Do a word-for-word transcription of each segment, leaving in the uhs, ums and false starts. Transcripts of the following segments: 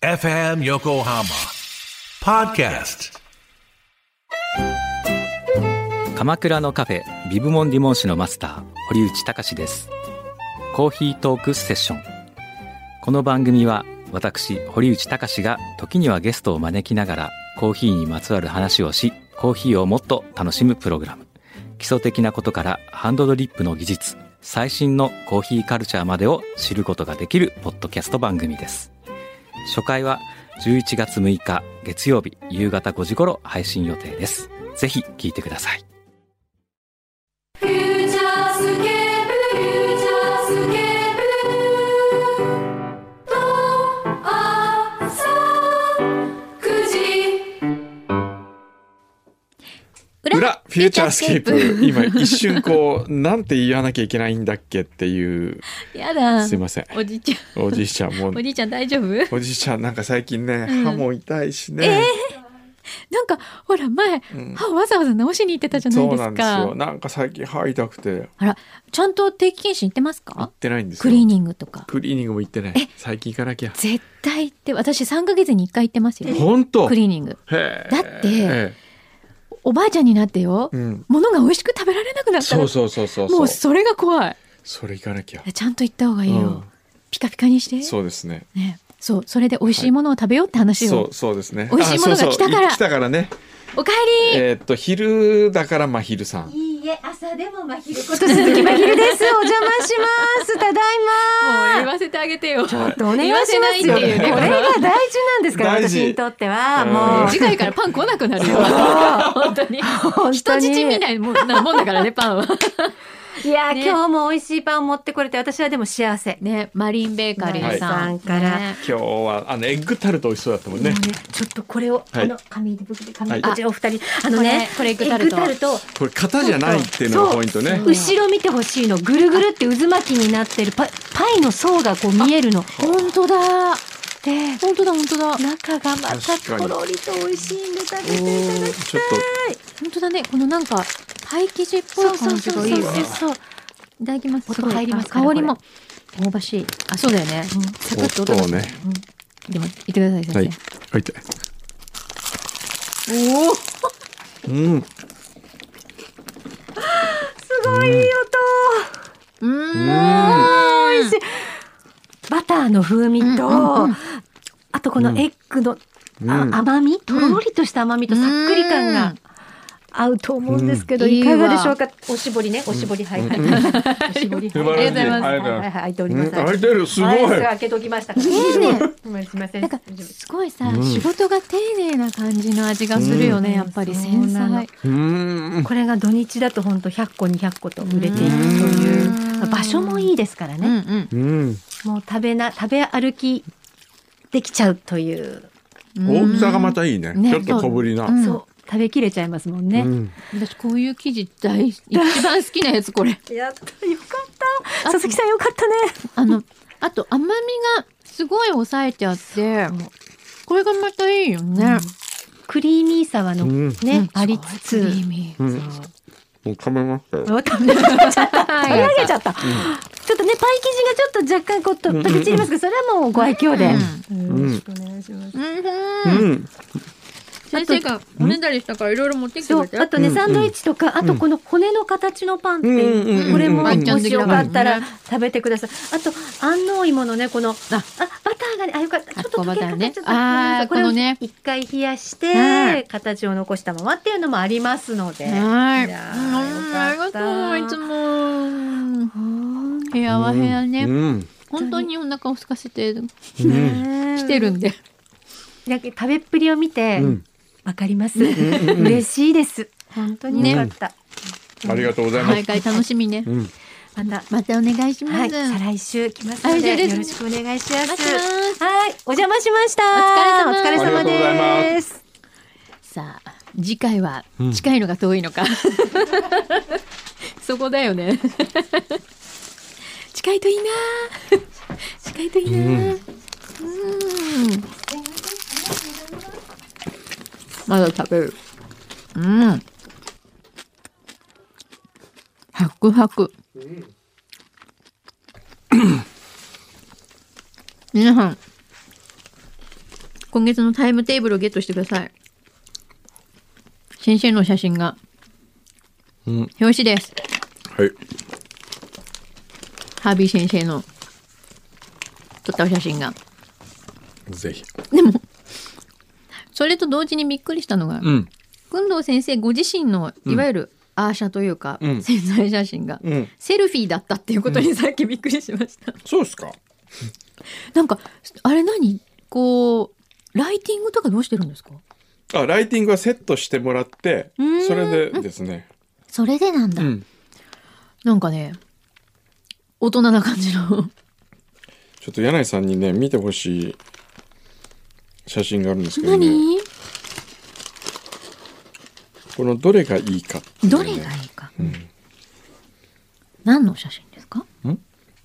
エフエム 横浜ポッドキャスト。 鎌倉のカフェビブモンディモン市のマスター堀内隆です。コーヒートークセッション。この番組は私堀内隆が時にはゲストを招きながらコーヒーにまつわる話をし、コーヒーをもっと楽しむプログラム。基礎的なことからハンドドリップの技術、最新のコーヒーカルチャーまでを知ることができるポッドキャスト番組です。初回はじゅういちがつむいか月曜日夕方ごじ頃配信予定です。ぜひ聞いてください。 フューチャースケープ、フューチャースケープと朝くじ裏フューチャースケープ。今一瞬こうなんて言わなきゃいけないんだっけっていう。 やだ、 すいません。 おじいちゃんおじいちゃんもおじいちゃん大丈夫？ おじいちゃんなんか最近ね、うん、歯も痛いしね、 えー、なんかほら前、うん、歯わざわざ直しに行ってたじゃないですか。 そうなんですよ。なんか最近歯痛くて。 あら、ちゃんと定期検診行ってますか？ 行ってないんですよ。 クリーニングとか。 クリーニングも行ってない。最近行かなきゃ。 絶対行って。私さんかげつにいっかい行ってますよ。 本当？ クリーニング。 へだっておばあちゃんになってよ、うん、物が美味しく食べられなくなったら、 そうそうそうそう、 もうそれが怖い。 それ行かなきゃ。 ちゃんと行った方がいいよ、うん、ピカピカにして。 そうですね。 ね、そう、それで美味しいものを食べようって話を、はい、 そうそうですね。 美味しいものが来たから。そうそう、 来たからね。 おかえり。 えー、っと昼だから真昼さん。 いいえ、朝でも真昼こと鈴木真昼です。お邪魔します。ただいま。 もう言わせてあげてよ。 ちょっとお願いしますよ。これが大事なんですから私にとっては。もう次回からパン来なくなるよ。本当に。人質みたいなもんだからね、パンは。 いや、ね、今日も美味しいパン持ってこれて、私はでも幸せね。マリンベーカリーさんから、 ね、今日はあのエッグタルト美味しそうだったもんね。 もうね、ちょっとこれを、はい、あの紙で僕で紙、はい、こちらお二人あのね、 これエッグタルト、 タルトこれ型じゃないっていうのがポイントね。 後ろ見てほしいの。ぐるぐるって渦巻きになってる パ, パイの層がこう見えるの。 本当だ。で、本当だ本当だ。 中がまたとろりと美味しいんで食べていただきたい。 ちょっと本当だね。このなんかパイ生地っぽい感じがいいわ。そうそうそうそう。いただきます。 音入りますか？ 香りも香ばしい。あ、そうだよね。うん、サクッと音をね。 うん、でも言ってください先生。 はい。はいて。 おお。 うん。 すごいいい音。 うん。うん、 美味しい。バターの風味と、うんうんうん、あとこのエッグの、うん、あ甘み、とろりとした甘みとさっくり感が。合うと思うんですけど、うん、いかがでしょうか。おしぼりね、おしぼり、はいはい。おしぼり、 ありがとうございます。 はいはい、開いております。 開いてる、すごい。 開けときました。ねえ、すみません。なんかすごいさ、仕事が丁寧な感じの味がするよね、やっぱり繊細。 これが土日だと本当ひゃっこにひゃっこと売れていくという場所もいいですからね。もう食べな食べ歩きできちゃうという。 大きさがまたいいね。ちょっと小ぶりな。 そう。食べきれちゃいますもんね、うん、 私こういう生地大一番好きなやつこれ。 やったよかった佐々木さんよかったね。 あのあと甘みがすごい抑えてあってこれがまたいいよね、うん、 クリーミーさはの、うん、ね、うん、ありつつクリーミー、うん、 もう食べましたよ。 食べ上げちゃった食べ上げちゃった、うん、ちょっとねパイ生地がちょっと若干こうと飛び散りますけど、それはもうご愛嬌で、うんうん、よろしくお願いします。うん、うん先生がおねだりしたからいろいろ持ってきてくれて。 あとね、サンドイッチとか、うん、あとこの骨の形のパンって、うん、これももしよかったら食べてください。あと安納芋のねこのああバターがね、あよかったちょっと溶けかかっちゃった、ね、これを一回冷やして、ね、形を残したままっていうのもありますので。はい。いやありがとういつも。部屋は部屋ね、うん、本当にお腹を空かせて来てるんで。 なんか食べっぷりを見て。うんわかります。嬉しいです。本当によかった。 ありがとうございます。 毎回楽しみね。またまたお願いします。 再来週来ますのでよろしくお願いします。はい、お邪魔しました。 お疲れ様です。さあ次回は近いのか遠いのか。そこだよね。近いといいな。近いといいな。うん。まだ食べる。うん。ハクハク。皆さん、 今月のタイムテーブルをゲットしてください。先生の写真が、うん、表紙です。 はい。 ハービー先生の撮ったお写真が。 ぜひ。 でもそれと同時にびっくりしたのが、 うん、 工藤先生ご自身のいわゆるアーシャというか、うん、潜在写真が、うん、セルフィーだったっていうことにさっきびっくりしました、うん、 そうですか。 なんかあれ何こうライティングとかどうしてるんですか？ あ、ライティングはセットしてもらってそれでですね、 それでなんだ、うん、なんかね大人な感じのちょっと柳井さんにね見てほしい写真があるんですけどね。 何？ このどれがいいかっていうね、 どれがいいか、うん、何の写真ですか？ ん？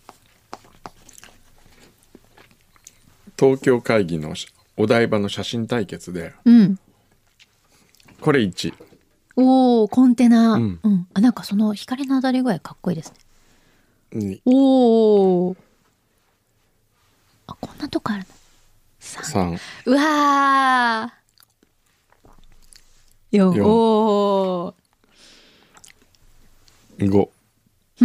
東京会議のお台場の写真対決で、 うん、 これいち。 おー、コンテナ、うんうん、あ、なんかその光の当たり具合かっこいいですね。おー、あ、こんなとこあるの。 さん。 うわー、よん。おー、ご。 うん。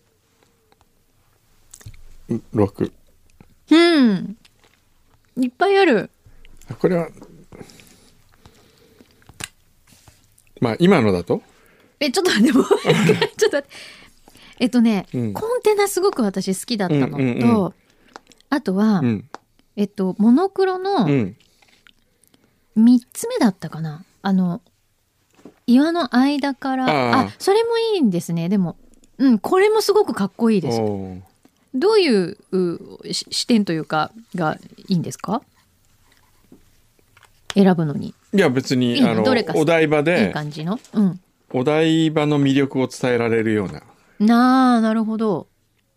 ろく。 うん。いっぱいある。 これはまあ今のだとえ、ちょっと待って、もうちょっと待って。えっとね、うん、コンテナすごく私好きだったのと、うんうんうん、あとは、うん、えっとモノクロのみっつめだったかな、あの岩の間から、ああ、それもいいんですね。でも、うん、これもすごくかっこいいです。どういう視点というかがいいんですか？選ぶのに。 いや別にいいあのお台場でいい感じの、うん、 お台場の魅力を伝えられるような。 なあ、なるほど。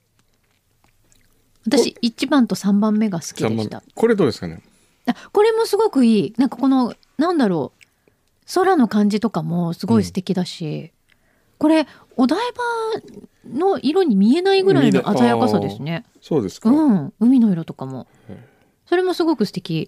私いちばんとさんばんめが好きでした。 これどうですかね？ あ、これもすごくいい。なんかこのなんだろう、空の感じとかもすごい素敵だし、うん、これお台場の色に見えないぐらいの鮮やかさですね。 そうですか。 うん、海の色とかもそれもすごく素敵。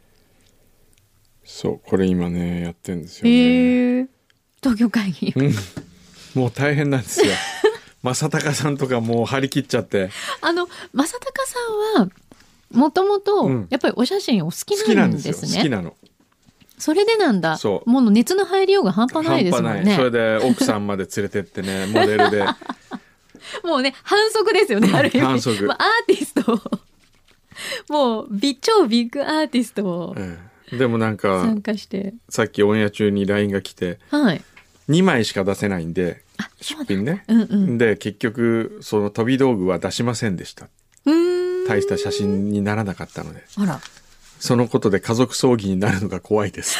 そう、これ今ねやってるんですよね。 へー、東京会議、 うん、もう大変なんですよ。正隆さんとかもう張り切っちゃって、あの正隆さんはもともとやっぱりお写真お好きなんですね。 好きなんですよ。好きなの。 それでなんだ。そう、もう熱の入りようが半端ないですもんね。 それで奥さんまで連れてってね、モデルでもうね反則ですよね、ある意味。 反則、 まあ、アーティストもうビ超ビッグアーティストを、 ええ、でもなんか参加してさっきオンエア中に ライン が来て、 はい、 にまいしか出せないんで出品ね、うんうん、で結局その飛び道具は出しませんでした。 うーん、 大した写真にならなかったので、 あら、 そのことで家族葬儀になるのが怖いです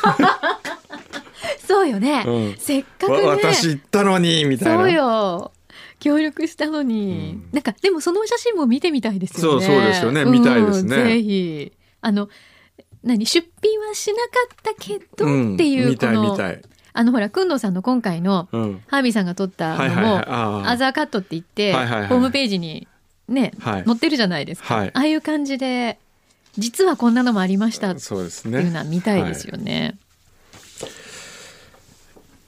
そうよね、うん、せっかくね私行ったのにみたいな。 そうよ、協力したのに、うん、なんかでもその写真も見てみたいですよね。 そう、そうですよね、見たいですね、 うん、ぜひあの何出品はしなかったけどっていう、うん、 見たい見たい。 あのほら工藤さんの今回の、うん、ハービーさんが撮ったのも、はいはいはい、アザーカットって言って、はいはいはい、ホームページにね、はい、載ってるじゃないですか、はい、ああいう感じで実はこんなのもありましたっていうのは見たいですよね。 はい、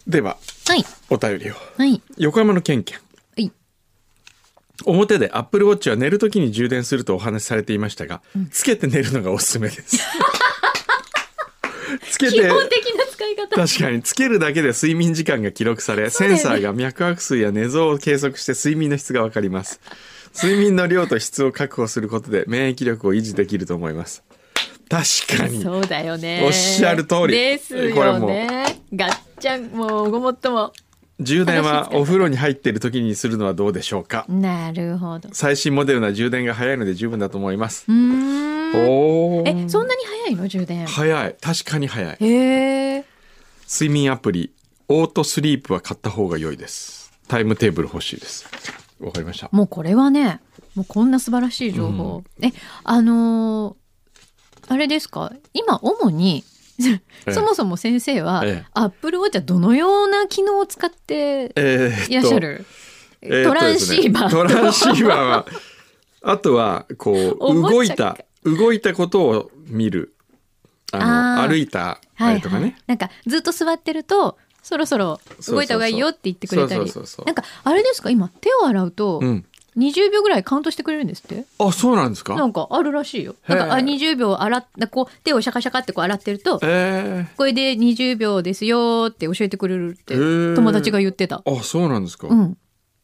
では、 はい、 お便りを、 はい、 横浜のケンケン、 はい、 表でアップルウォッチは寝るときに充電するとお話しされていましたが、うん、つけて寝るのがおすすめですつけて、 基本的な使い方。 確かにつけるだけで睡眠時間が記録され、ね、センサーが脈拍数や寝相を計測して睡眠の質がわかります。睡眠の量と質を確保することで免疫力を維持できると思います。確かにそうだよね、 おっしゃる通りですよね。これもガッチャン、もうごもっとも充電はお風呂に入っている時にするのはどうでしょうか。 なるほど、 最新モデルな充電が早いので十分だと思います。 うーん、 おー、 え、そんなに早いの充電。 早い、確かに早い。 へー、 睡眠アプリオートスリープは買った方が良いです。タイムテーブル欲しいです。わかりました。 もうこれはね、もうこんな素晴らしい情報、うん、え、あのー、あれですか、今主にそもそも先生は、ええ、アップルウォッチはどのような機能を使っていらっしゃる、えー、トランシーバー、 えー、トランシーバーはあとはこう動いた動いたことを見るあのあ歩いたあれとかね、 はいはい、なんかずっと座ってるとそろそろ動いた方がいいよって言ってくれたり、なんかあれですか、今手を洗うとにじゅうびょうぐらいカウントしてくれるんですって、 うん、あ、そうなんですか。 なんかあるらしいよ。なんかあにじゅうびょう洗っこう手をシャカシャカってこう洗ってると、これでにじゅうびょうですよって教えてくれるって友達が言ってた。 あ、そうなんですか。 うん、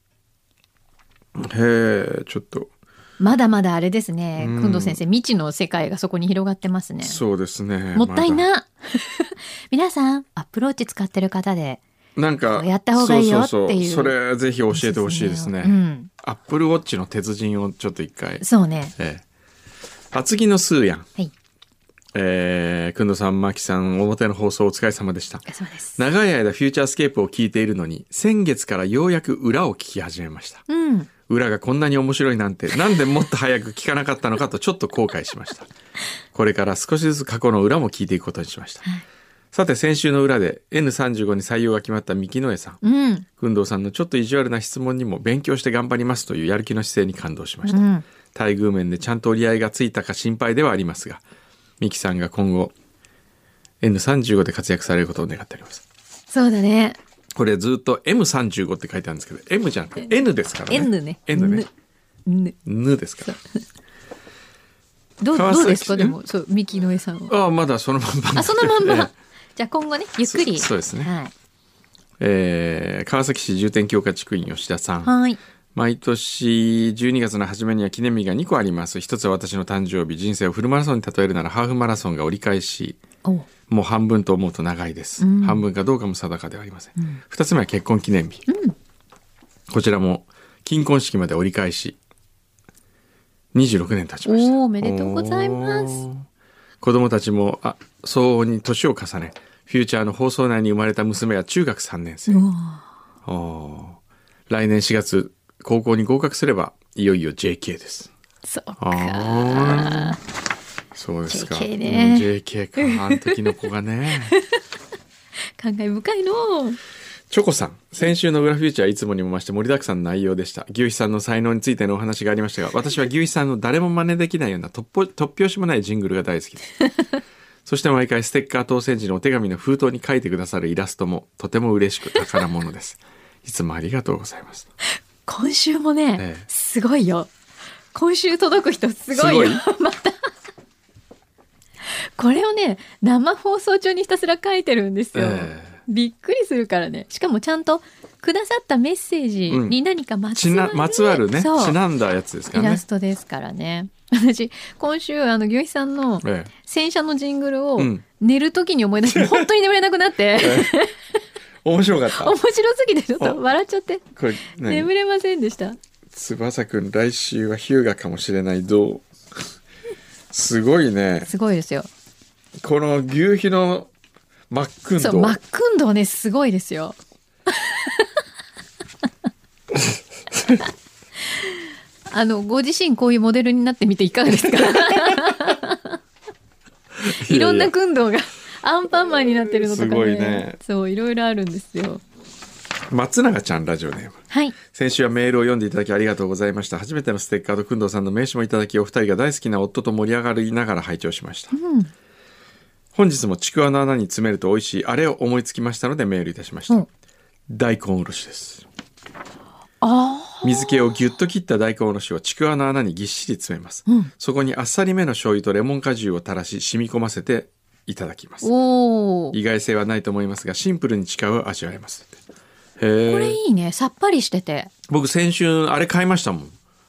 へえ、ちょっとまだまだあれですね、くんど先生、未知の世界がそこに広がってますね。 そうですね。 もったいな、ま、皆さんアップローチ使ってる方でなんかやった方がいいよっていう、 そうそうそう、それぜひ教えてほしいですね。うん、アップルウォッチの鉄人をちょっと一回。 そうね。 ええ、厚木のスーヤン。 はい。 えー、くんどさん、まきさん、表の放送お疲れ様でした。 そうです。 長い間フューチャースケープを聞いているのに、先月からようやく裏を聞き始めました。 うん。 裏がこんなに面白いなんて、なんでもっと早く聞かなかったのかとちょっと後悔しました。これから少しずつ過去の裏も聞いていくことにしました。はい、さて、先週の裏で エヌさんじゅうご に採用が決まった三木野江さん。うん。くんどうさんのちょっと意地悪な質問にも勉強して頑張りますというやる気の姿勢に感動しました。うん、待遇面でちゃんと折り合いがついたか心配ではありますが、三木さんが今後 エヌさんじゅうご で活躍されることを願っております。 そうだね。 これずっと エムさんじゅうご って書いてあるんですけど、M じゃなくて N ですからね。 N ね。 N ね。 N, N ですから。 どう、どうですかでも、そう、三木野江さんは。 ああ、まだそのまんま。 あ、そのまんま。じゃあ今後ね、ゆっくり。 そ, そうですね。 はい。 えー、川崎市重点強化地区員吉田さん。 はい。 毎年じゅうにがつの初めには記念日がにこあります。一つは私の誕生日。人生をフルマラソンに例えるならハーフマラソンが折り返し。もう半分と思うと長いです、うん、半分かどうかも定かではありません、うん、ふたつめは結婚記念日、うん、こちらも金婚式まで折り返しにじゅうろくねん経ちました。 おめでとうございます。 子供たちもあ相応に年を重ね、フューチャーの放送内に生まれた娘は中学さんねん生。お来年しがつ高校に合格すればいよいよ ジェーケー です。 そうか、 そうですか。 ジェーケー ね、 ジェーケー か、あの時の子がね感慨深いの。 チョコさん、先週の裏フューチャーいつもにも増して盛りだくさんの内容でした。牛肥さんの才能についてのお話がありましたが、私は牛肥さんの誰も真似できないような突拍突拍子もないジングルが大好きですそして毎回ステッカー当選時のお手紙の封筒に書いてくださるイラストもとても嬉しく宝物ですいつもありがとうございます。 今週もね、ええ、すごいよ。今週届く人すごいよまたこれをね生放送中にひたすら書いてるんですよ、えー、びっくりするからね。しかもちゃんとくださったメッセージに何かまつわる、 うん、まつわるね、ちなんだやつですからね。 イラストですからね。私今週あの牛肥さんの洗車のジングルを寝る時に思い出して、うん、本当に眠れなくなって、えー、 面白かった面白すぎてちょっと笑っちゃってこれ眠れませんでした。 翼くん来週は日向かもしれない。どうすごいね。 すごいですよ。 この牛皮のマックンドー。 そう、マックンドーね、すごいですよあのご自身こういうモデルになってみていかがですかいろんな訓導がアンパンマンになってるのとか ね, すごいね。そういろいろあるんですよ。 松永ちゃんラジオネーム、 はい、 先週はメールを読んでいただきありがとうございました。初めてのステッカーと工藤さんの名刺もいただき、お二人が大好きな夫と盛り上がりながら拝聴しました、うん、本日もちくわの穴に詰めると美味しいあれを思いつきましたのでメールいたしました、うん、大根おろしです。 あ水気をぎゅっと切った大根おろしをちくわの穴にぎっしり詰めます、うん、そこにあっさりめの醤油とレモン果汁を垂らし染み込ませていただきます。 お意外性はないと思いますがシンプルに近う味わえます。 へこれいいね、さっぱりしてて。 僕先週あれ買いましたもん。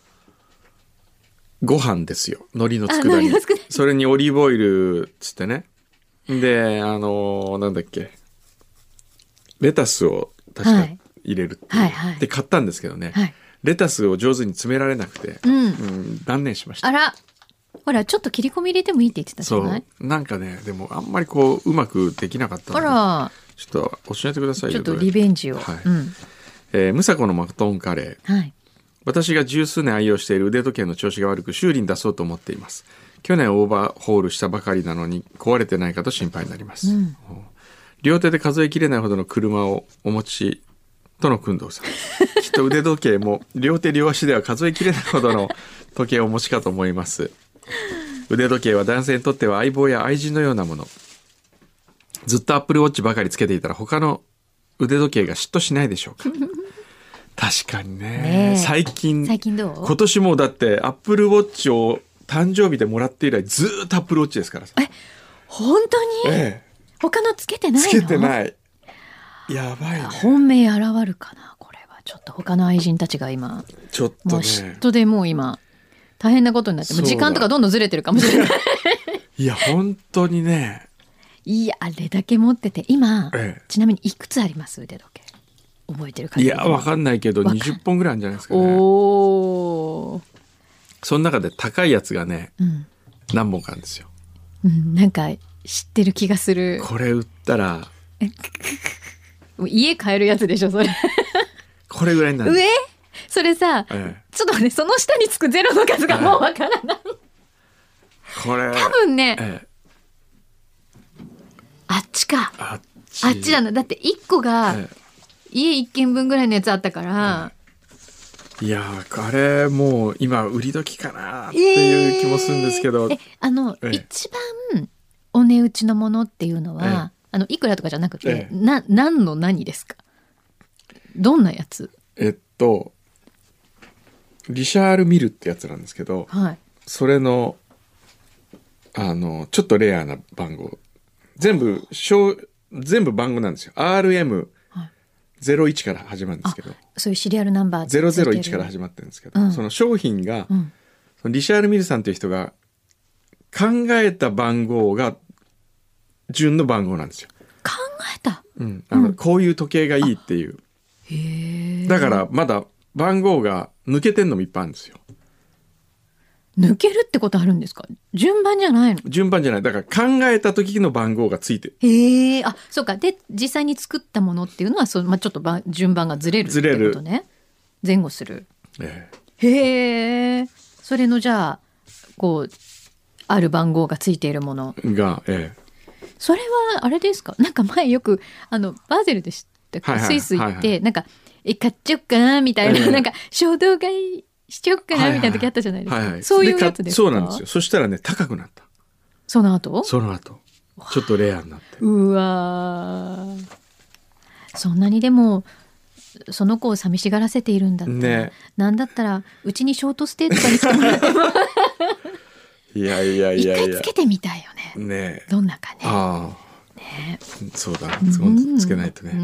ご飯ですよ、海苔の佃煮。それにオリーブオイルつってね。であのー、なんだっけレタスを確か入れるっていう、はいはいはい、で買ったんですけどね、はい、レタスを上手に詰められなくて、うんうん、断念しました。 あら、ほらちょっと切り込み入れてもいいって言ってたじゃない。 そうなんかね、でもあんまりこううまくできなかったので、 あらちょっと教えてくださいよ。 ちょっとリベンジを、 はい、うんえー、ムサコのマトンカレー、はい、私が十数年愛用している腕時計の調子が悪く修理に出そうと思っています。去年オーバーホールしたばかりなのに壊れてないかと心配になります、うん、両手で数えきれないほどの車をお持ちとの工藤さんきっと腕時計も両手両足では数えきれないほどの時計をお持ちかと思います。 腕時計は男性にとっては相棒や愛人のようなもの。ずっとアップルウォッチばかりつけていたら他の腕時計が嫉妬しないでしょうか。確かに ね, ね最近最近どう？ 今年もだってアップルウォッチを誕生日でもらって以来ずっとアップルウォッチですからさ。 え本当に、ええ、他のつけてないの？ つけてない。やばいね。 本命現るかなこれは。ちょっと他の愛人たちが今ちょっと、ね、 もう嫉妬でもう今大変なことになって、もう時間とかどんどんずれてるかもしれない。 いや本当にね。 いやあれだけ持ってて今、ええ、ちなみにいくつあります腕時計？覚えてるか？ いやわかんないけどにじゅっぽんぐらいあるんじゃないですかね。おー。その中で高いやつがね、うん、何本かあるんですよ、 うん、なんか知ってる気がする。 これ売ったら家買えるやつでしょそれ。 これぐらいになる。 上それさ、ええ、ちょっとねその下につくゼロの数がもうわからない、ええ、これ多分ね、ええ、あっちかあっち、 あっちだな。だっていっこが、ええ、家いっけんぶんぐらいのやつあったから、 ええ、いやあれもう今売り時かなっていう気もするんですけど、 えー、えあの、ええ、一番お値打ちのものっていうのは、ええ、あのいくらとかじゃなくて、ええ、な何の何ですか？どんなやつ？ えっとリシャールミルってやつなんですけど、はい、それのあのちょっとレアな番号全部全部番号なんですよ。 アールエムゼロいち から始まるんですけど、 そういうシリアルナンバーゼロゼロいちから始まってるんですけど、うん、その商品が、うん、そのリシャール・ミルさんという人が考えた番号が順の番号なんですよ。 考えた、 うん、あの、うん、こういう時計がいいっていう。へだからまだ番号が抜けてんのもいっぱいあるんですよ。 抜けるってことあるんですか？順番じゃないの？ 順番じゃない。だから考えた時の番号がついてる。 へえ。あ、そうか。で実際に作ったものっていうのはその、まあ、ちょっとば順番がずれるってことね。前後する。ええ、へえ。それのじゃあこうある番号がついているものが、ええ、 それはあれですか？なんか前よくあのバーゼルで知って、はいはい、スイス行って、はいはい、なんかえ買っちゃおっかなみたいな、ええ、なんか衝動買いしちゃおっかなみたいな時あったじゃないですか、はいはい、そういうやつですか？ そうなんですよ。そしたらね高くなった。 その後その後ちょっとレアになって。 うわそんなにでもその子を寂しがらせているんだったら、ね、なんだったらうちにショートステイとかにしてもらってもいやいやいやいや一回つけてみたいよね。ねどんなかね。あねそうだ、うん、つけないとね、うん、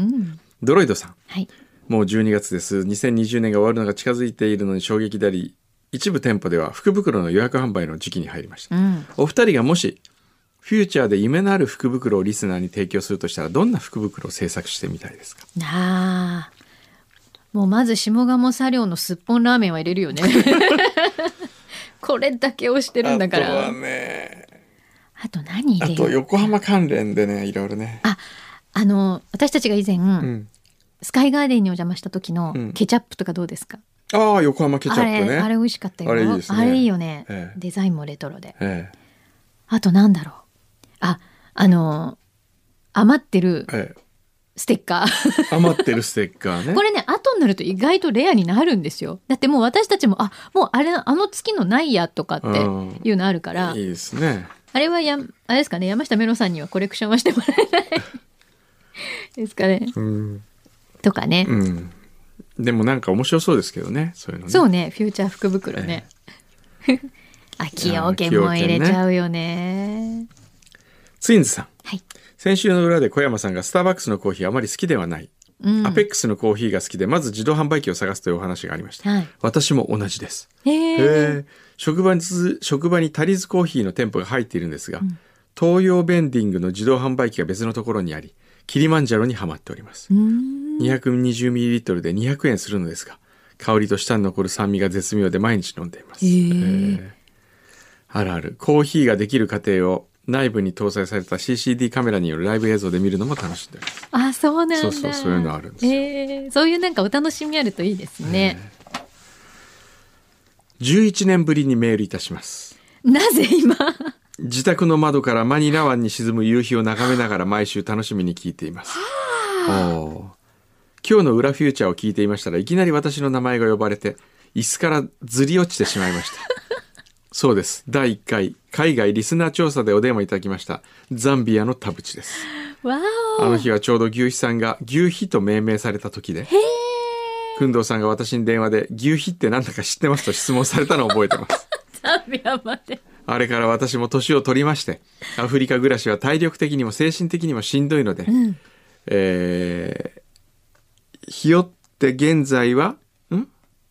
ドロイドさん、はい、もうじゅうにがつです。にせんにじゅうねんが終わるのが近づいているのに衝撃であり、一部店舗では福袋の予約販売の時期に入りました、うん、お二人がもしフューチャーで夢のある福袋をリスナーに提供するとしたらどんな福袋を制作してみたいですか？ あもうまず下鴨茶寮のすっぽんラーメンは入れるよねこれだけ押してるんだから。あとはねあと何入れる？ あと横浜関連でねいろいろね。 ああの私たちが以前、うん、スカイガーデンにお邪魔した時のケチャップとかどうですか？ うん、ああ横浜ケチャップね。 あれ、あれ美味しかったよ。 あれいいですね。 あれいいよね、ええ、デザインもレトロで、 ええ、 あとなんだろうああの余ってるステッカー、 ええ、余ってるステッカーねこれね後になると意外とレアになるんですよ。だってもう私たちもあもうあれあの月のないやとかっていうのあるから、 うん、いいですね。 あれはやあれですかね山下メロさんにはコレクションはしてもらえないですかね、うん、とかね、 うん、でもなんか面白そうですけどねそういうのね。 そうねフューチャー福袋ね、えー、あ崎陽軒も入れちゃうよね。 ツインズさん、 はい、 先週の裏で小山さんがスターバックスのコーヒーあまり好きではない、うん、アペックスのコーヒーが好きでまず自動販売機を探すというお話がありました、はい、私も同じです。 へー。 職場に職場にタリーズコーヒーの店舗が入っているんですが、うん、東洋ベンディングの自動販売機が別のところにありキリマンジャロにはまっております。 にひゃくにじゅうミリリットル でにひゃくえんするのですが香りと舌に残る酸味が絶妙で毎日飲んでいます。へー。あるあるコーヒーができる過程を内部に搭載された シーシーディー カメラによるライブ映像で見るのも楽しんでおります。 あ、そうなんだ。 そうそうそういうのあるんですよ、 えー、そういうなんかお楽しみあるといいですね、えー、 じゅういちねんぶりにメールいたします。 なぜ今自宅の窓からマニラ湾に沈む夕日を眺めながら毎週楽しみに聞いています。お今日の裏フューチャーを聞いていましたらいきなり私の名前が呼ばれて椅子からずり落ちてしまいましたそうですだいいっかい海外リスナー調査でお電話いただきましたザンビアの田淵です。 わあの日はちょうど牛肥さんが牛肥と命名された時で、工藤さんが私に電話で牛肥って何だか知ってますと質問されたのを覚えてますザンビアまで。 あれから私も年を取りまして、アフリカ暮らしは体力的にも精神的にもしんどいので、うん、えー、ひよって現在はん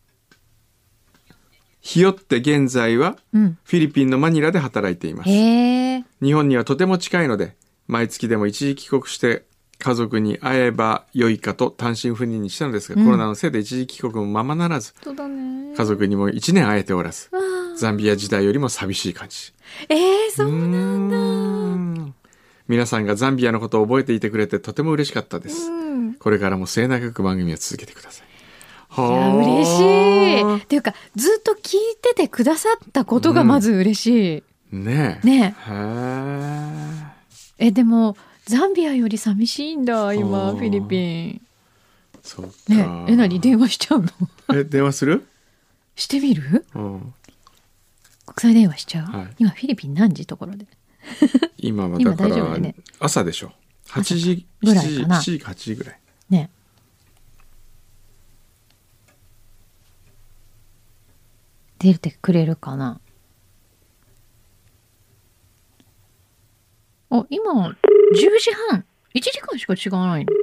ひよって現在は、うん、フィリピンのマニラで働いています。日本にはとても近いので、毎月でも一時帰国して家族に会えば良いかと単身赴任にしたのですが、うん、コロナのせいで一時帰国もままならず、 そうだね、 家族にも一年会えておらず、ザンビア時代よりも寂しい感じ。 えー、そうなんだ。ん皆さんがザンビアのことを覚えていてくれてとても嬉しかったです。うん、これからも末永く番組を続けてください。 いや嬉しいっていうか、ずっと聞いててくださったことがまず嬉しい、 うん、ねえねええでもザンビアより寂しいんだ今フィリピン。 そうか、 ねえ、え何電話しちゃうのえ電話するしてみる、 うん、 国際電話しちゃう、 はい、 今フィリピン何時ところで今はだからだ、ね、朝でしょ。はちじぐらいかな。しちじかはちじぐらいね。出てくれるかな。あ、今じゅうじはん、いちじかんしか違わないの。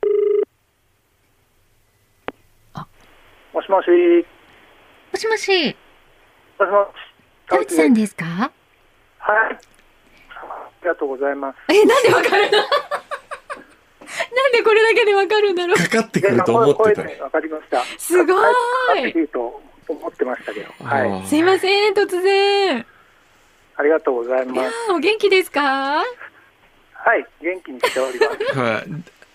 あ、 もしもし。 もしもし。 もしもし。 田淵さんですか？ はい。ありがとうございます。 え、なんでわかるの？なんでこれだけでわかるんだろう。 かかってくると思ってた。 わかりました。 すごい。かかってくると思ってましたけど。はい。 すいません、突然。 ありがとうございます。いやお元気ですか？ はい、元気にしております。 はい。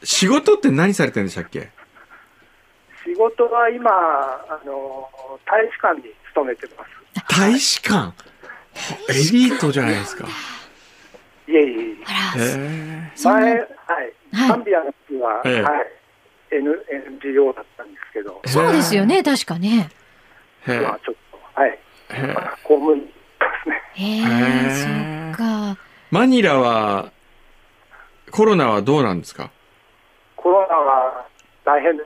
仕事って何されてるんでしたっけ？ 仕事は今あの大使館に勤めてます。 大使館？エリートじゃないですか。 いえいえいえ。前、はい、ザンビアの時は、ええ、はい、エヌエヌジーオー だったんですけど。 そうですよね、確かね。 今はちょっと、はい、公務員ですね。 へえ、そっか。 マニラはコロナはどうなんですか？ コロナは大変です。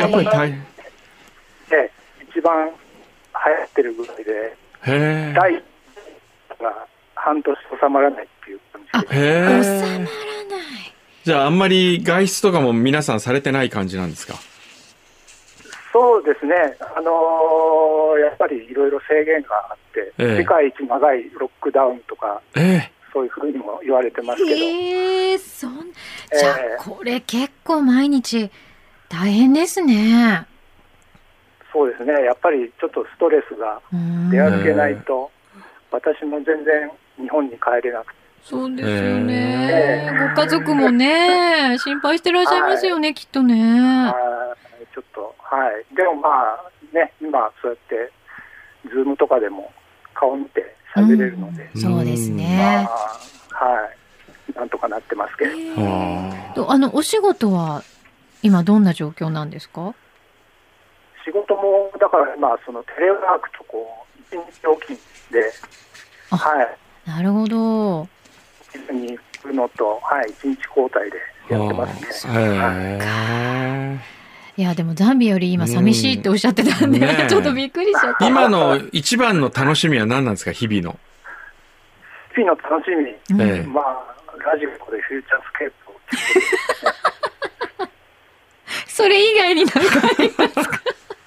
やっぱり大変。 ええ、一番流行ってるぐらいで、 へ第一が半年収まらないっていう感じで。 へー、収まらない。 じゃああんまり外出とかも皆さんされてない感じなんですか？ そうですね、あのー、やっぱりいろいろ制限があって、ええ、世界一長いロックダウンとか、ええ、そういうふうにも言われてますけど。 えー、そんじゃあ、えー、これ結構毎日大変ですね。 そうですね、やっぱりちょっとストレスが出歩けないと、私も全然日本に帰れなくて。 そうですよね、えー、ご家族もね心配してらっしゃいますよね、はい、きっとね。 あちょっとはいでもまあね今そうやってズームとかでも顔見て喋れるので、 うん、そうですね、 まあ、はいなんとかなってますけど、えー、あのお仕事は今どんな状況なんですか？ 仕事もだから今そのテレワークとこう一日おきで、はい、 なるほど。 に行くのと、はい、一日交代でやってますね。 はい、いやでもザンビアより今寂しいっておっしゃってたんで、ね、ちょっとびっくりしちゃった。 今の一番の楽しみは何なんですか？日々の日々の楽しみ、うんええ、まあラジオでフューチャースケープをそれ以外に何かありますか？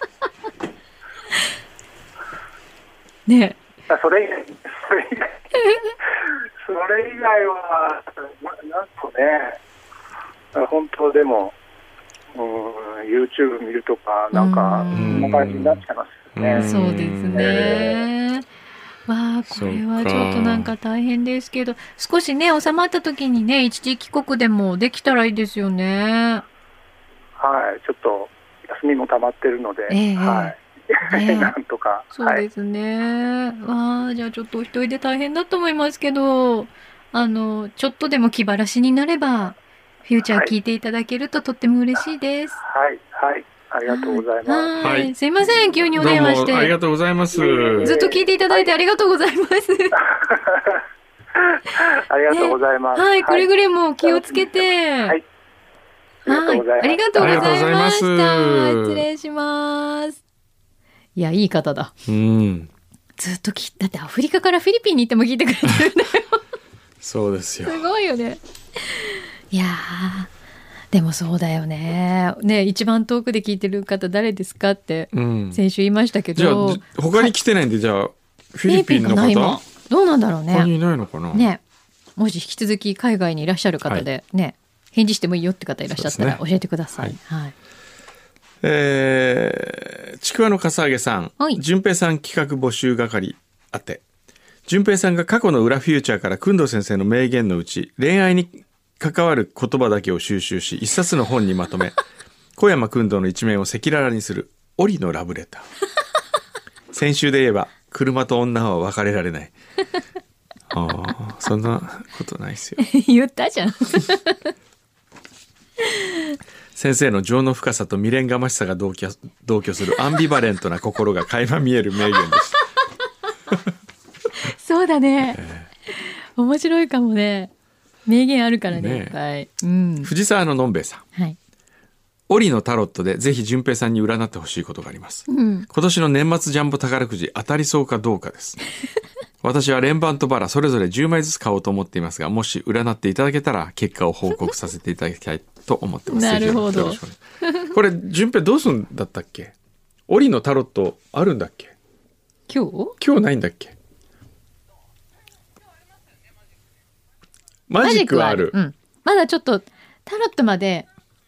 ねえ、それ以外それ以外それ以外はなんとね本当でも、うん、YouTube 見るとかなんかそんな感じになっちゃいますよね。 そうですね、えー、わあこれはちょっとなんか大変ですけど少しね収まった時にね一時帰国でもできたらいいですよね。 はいちょっと休みも溜まってるので、えー、はいね、なんとかそうですね、はい、わあじゃあちょっとお一人で大変だと思いますけどあのちょっとでも気晴らしになればフューチャー聞いていただけるととっても嬉しいです。 はいはいありがとうございます。 はい。すいません、急にお電話して。 どうもありがとうございます。ずっと聞いていただいてありがとうございます。 ありがとうございます。 ね、はい、くれぐれも気をつけて。はい。はい。ありがとうございました。失礼します。いや、いい方だ。うん。ずっと聞いだってアフリカからフィリピンに行っても聞いてくれてるんだよ。 そうですよ。 すごいよね。いやー。でもそうだよね。ね、一番遠くで聞いてる方誰ですかって、うん、先週言いましたけど。 じゃあ他に来てないんで、じゃあフィリピンの方どうなんだろうね。 他にいないのかな。 ね、もし引き続き海外にいらっしゃる方で、はい、ね、返事してもいいよって方いらっしゃったら教えてください。ね、はい。はい、 えー、ちくわのかさあげさん、はい、順平さん企画募集係あて。順平さんが過去の裏フューチャーから工藤先生の名言のうち恋愛に関わる言葉だけを収集し一冊の本にまとめ小山君堂の一面を赤裸々にする折のラブレター。先週で言えば車と女は別れられない。ああ、そんなことないですよ。 言ったじゃん。 先生の情の深さと未練がましさが同居、同居するアンビバレントな心が垣間見える名言でした。 そうだね、えー、面白いかもね。名言あるからね、ね、いっぱい、うん、 藤沢ののんべえさん、はい、折のタロットでぜひ順平さんに占ってほしいことがあります、うん、今年の年末ジャンボ宝くじ当たりそうかどうかです。私は連番とバラそれぞれじゅうまいずつ買おうと思っていますが、もし占っていただけたら結果を報告させていただきたいと思ってます。 なるほど。 これ順平どうするんだったっけ。折のタロットあるんだっけ。 今日今日ないんだっけ。マジックはある、 うん、まだちょっとタロットまで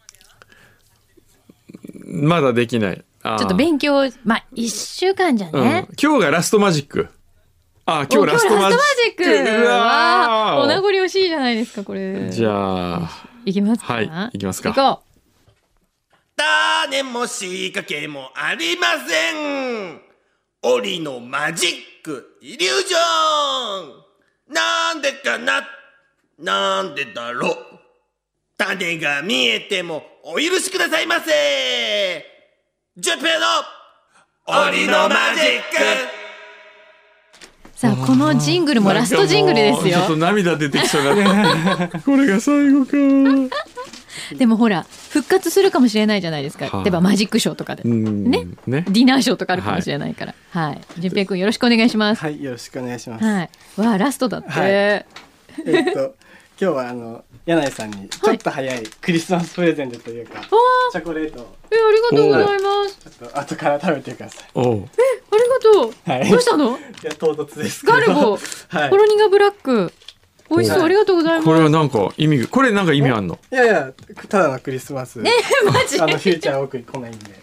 まだできない。 あちょっと勉強、まあいっしゅうかんじゃね、 うん、今日がラストマジック。あ今日ラストマジック。 うわお名残惜しいじゃないですかこれ。 じゃあいきますか。 はいいきますか。 行こう。 種も仕掛けもありません。折のマジックイリュージョン。なんでかななんでだろう。種が見えてもお許しくださいませ。じゅんぺいの折のマジック。 さあこのジングルもラストジングルですよ。 ちょっと涙出てきそうな。これが最後か。 でもほら復活するかもしれないじゃないですか、はあ、例えばマジックショーとかで、ねね、ディナーショーとかあるかもしれないから、はい、順平君よろしくお願いします。 はい、よろしくお願いします。 はい、わあラストだって、はい、 えっと今日はあの柳井さんにちょっと早いクリスマスプレゼントというか、はい、チョコレートをえありがとうございます。 ちょっと後から食べてください。 おえありがとう、はい、どうしたの。 いや唐突ですけどガルボ、はい、コロニガブラック美味しそう、はい、ありがとうございます。 これはなんか意味これなんか意味あんの。 いやいやただのクリスマス。 ねマジあのフューチャー奥に来ないんで。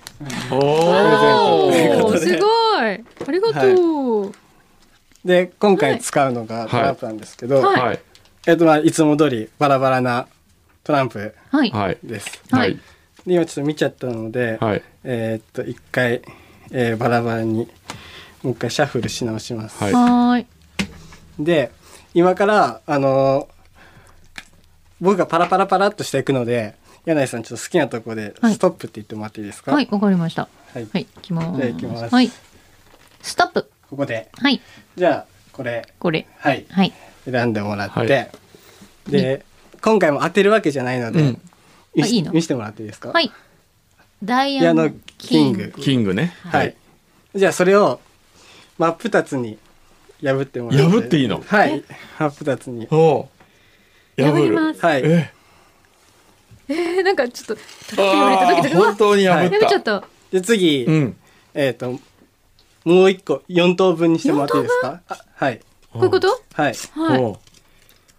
おおすごいありがとう、はい、 で今回使うのがトランプなんですけど、 はいはいえっとまあいつも通りバラバラなトランプです。 はい。 で今ちょっと見ちゃったので、 はい、 えー、っと一回、えー、バラバラにもう一回シャッフルし直します。 はい。はいで今からあのー、僕がパラパラパラっとしていくので、柳井さんちょっと好きなところでストップって言ってもらっていいですか。 はい、わ、はい、かりました。はい。はい、行きます。 じゃあ行きます。 はい。ストップ。 ここで。 はい。 じゃあこれ。 これ。 はい。 はい。 選んでもらって、はい、で今回も当てるわけじゃないので、うん、見, いいの見せてもらっていいですか。 はい。ダイヤのキング。 キングね。 はい。はい、じゃあそれを真っ二つに破ってもらって。 破っていいの。 はい。真っ二つに。 お破ります。 はい。 ええー、なんかちょっと言われた時とか本当に破った。はい、 破っちゃった。 で次、うん、えっ、ー、ともう一個四等分にしてもらっていいですか。あはい。 こういうこと。 はい。 はい。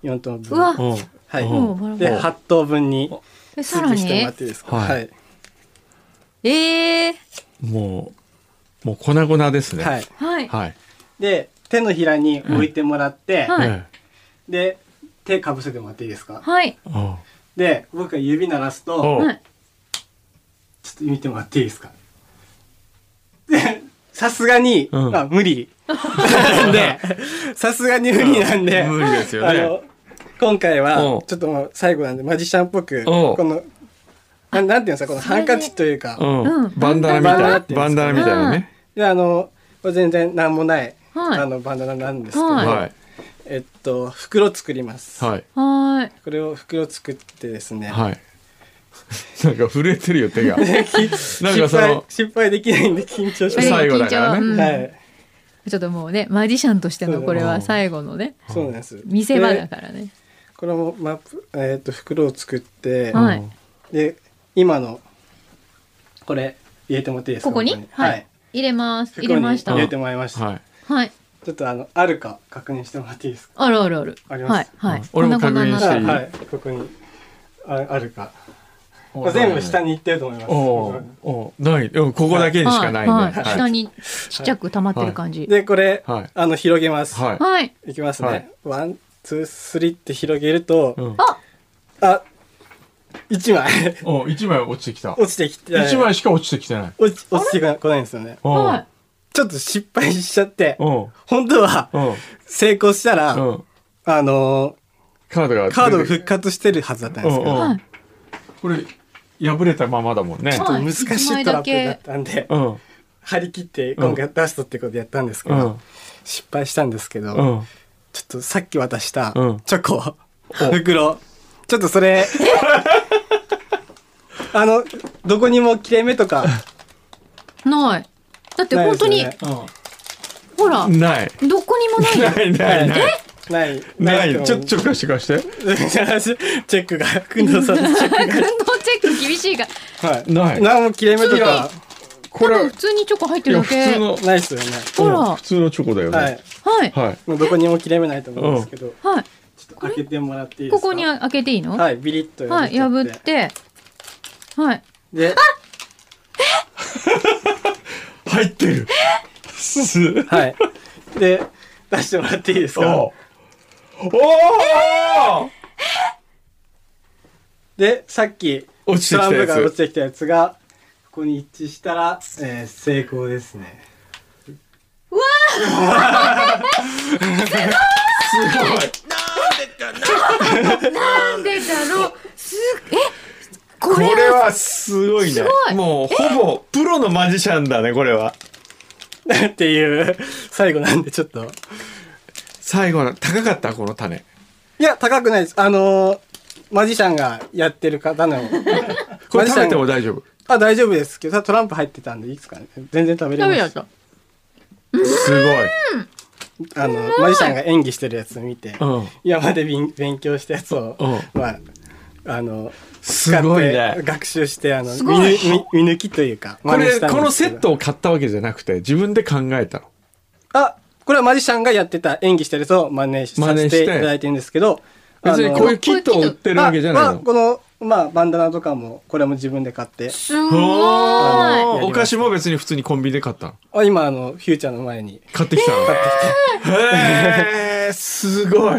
よん等分。 うわ。 はい。ではち等分にさらにしてもらっていいですか。はい。はい、 ええー。もうもう粉々ですね。 はい。 はい。 はい。 で手のひらに置いてもらって、 はい、 で手かぶせてもらっていいですか。 はい。 で僕が指鳴らすと、 はい、 ちょっと見てもらっていいですか。でさすがに、うん、あ無理なんでさすがに無理なんで、 うん、無理ですよね。あの今回はちょっともう最後なんでマジシャンっぽくこのななんていうんですかこのハンカチというか、 うん、バンダナみたいなバンダナみたいなね。 であのこれ全然なんもない、 はい、 あのバンダナなんですけど、 はい、 えっと袋作ります。 はい。 はい。 これを袋作ってですね。 はい。なんか震えてるよ手が。なんかその失敗できないんで緊張して最後だからね。 うん、 はい。 ちょっともうねマジシャンとしてのこれは最後のね。 そうなんです。 見せ場だからね。 これもマップえっと袋を作って、 はい、 で今のこれ入れてもらっていいですか。 ここに、ここにはい、はい、入れます。入れました。 入れてもらいました。 はい。 はい。 ちょっとあのあるか確認してもらっていいですか。 あるあるある。 あります。 はいはい。 俺も確認していい。 はい。ここにああるか。全部下に行ってると思います。 おおない。ここだけにしかないね。 はいはい、下にちっちゃく溜まってる感じ。はい、 でこれ、はい、あの広げます。 はい。 はい。 いきますね。はい、ワンツースリーって広げると、 うん、 ああ一枚。 お一枚落ちてきた。 落ちてきて。 一枚しか落ちてきてない。 落ち落ちてこないんですよね。 はい。 ちょっと失敗しちゃって、本当は成功したら、あのカードがカードが復活してるはずだったんですけど、 これ破れたままだもんね。 ちょっと難しいトラップだったんで、張り切って今回ラストってことでやったんですけど、失敗したんですけど、ちょっとさっき渡したチョコ袋、ちょっとそれあのどこにも切れ目とかない。だって本当に、ほらない。 どこにもないよ。 ないないない。 ないない。ちょっとちょっと貸して貸して。 チェックがくんどさんのチェックが。 くんどチェック厳しいが。 はい。 ない。 何も切れ目とか。 これ普通にチョコ入ってるだけ。 普通のないですよね。 ほら普通のチョコだよね。 はいはい。 もうどこにも切れ目ないと思うんですけど。 はい。 ちょっと開けてもらっていいですか。 ここに開けていいの？ はい。ビリッとはい。破って。はい。 で。 あ。 え？入ってる。 はい。で出してもらっていいですか。 おお。でさっき落ちてきたやつ、トランプが落ちてきたやつがここに一致したら、えー、成功ですね。 うわー。 すごい。 なんでだろう。すえこれはすごいね。もうほぼプロのマジシャンだねこれは。 っていう最後なんでちょっと最後の高かったこの種。 いや高くないです。あのー、マジシャンがやってる方のこれ食べても大丈夫？ あ大丈夫ですけどトランプ入ってたんでいいですかね。全然食べれます。 食べた。すごい。 あのマジシャンが演技してるやつ見て、 うん、 今まで勉強したやつを、うん、まああのすごいね。 学習してあの見, 見, 見抜きというかこれこのセットを買ったわけじゃなくて自分で考えたの。 あこれはマジシャンがやってた演技してると真似させていただいてるんですけど、 別にこういうキットを売ってるわけじゃないの。 まあ、このまあバンダナとかもこれも自分で買って。 すごい。 お菓子も別に普通にコンビニで買ったの。 あ今あのフューチャーの前に買ってきたの。買ってきた。へーすごい。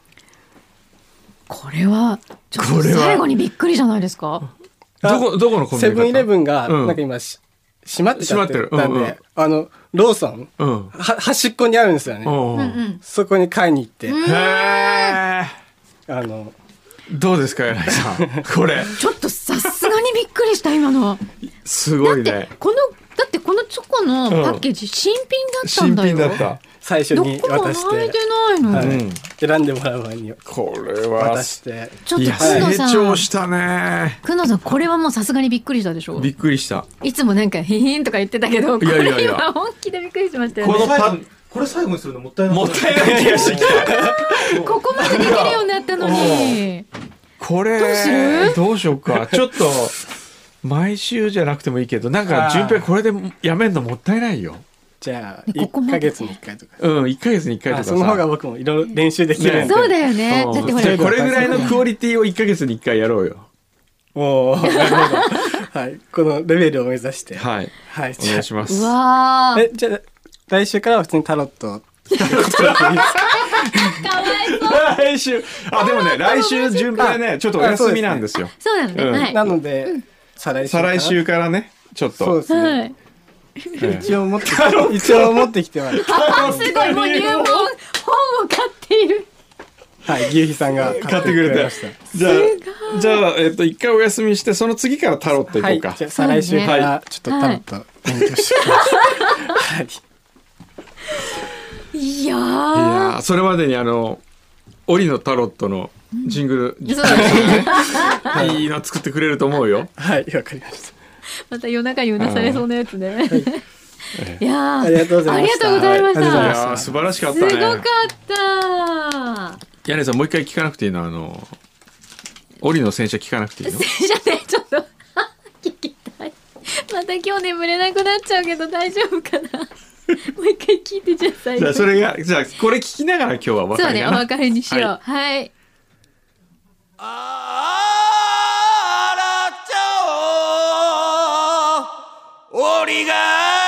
これはちょっと最後にびっくりじゃないですか。 どこどこのコンビニ？ セブンイレブンがなんか今し、閉まってたってたんで、あのローソン、うん、は端っこにあるんですよね。うんうん、そこに買いに行って。へー。 あのどうですか柳井さんこれ。 ちょっとさすがにびっくりした今の。 すごいね。 だってこのだってこのチョコのパッケージ、うん、新品だったんだよ。 新品だった。 最初に渡して。 どこも泣いてないの、 はいうん、選んでもらう前にこれは渡してちょっと成長したね。 久野さんこれはもうさすがにびっくりしたでしょ。 びっくりした。 いつもなんかヒヒンとか言ってたけどこれ今本気でびっくりしましたよね。 このパンこれ最後にするのもったいない。 もったいない気がしてきた。 ここまでできるようになったのにこれどうする？ どうしようか。ちょっと毎週じゃなくてもいいけどなんか順平これでやめんのもったいないよ。 じゃあいっかげつにいっかいとか。 うん、いっかげつにいっかいとかさ。 その方が僕もいろいろ練習できるんで、ね、 そうだよね。だってほらこれぐらいのクオリティをいっかげつにいっかいやろうよ。 おお、なるほど。はい、このレベルを目指して。 はい。 はい、 お願いします。 うわえ、じゃあ来週からは普通にタロット。 かわいそう。 来週、あでもね来週順平ねちょっとお休みなんですよ。 そうなのね。はい。 なので再来週再来週からねちょっと。 そうですね。はい。一応持って一応持ってきてはすごいもう入門本を買っている。 はい牛皮さんが買ってくれてじゃあじゃあ、えっと、一回お休みしてその次からタロットいこうか、 はい、じゃあ再来週からちょっとタロット勉強してきます、はいい、いやいやそれまでにあの折のタロットのジングル、うん、そうだねいいの作ってくれると思うよ。 はいわかりました。 また夜中にうなされそうなやつね、はいいやありがとうございました。 ありがとうございました。 いや素晴らしかったね。 すごかった。 ヤネさんもう一回聞かなくていいのあの折の洗車聞かなくていいの？ 洗車ねちょっと聞きたい。また今日眠れなくなっちゃうけど大丈夫かな。もう一回聞いてじゃあ最後。 じゃあそれがじゃあこれ聞きながら今日はお別れかな。 そうねお別れにしよう。はい。はい、 あらちゃお折が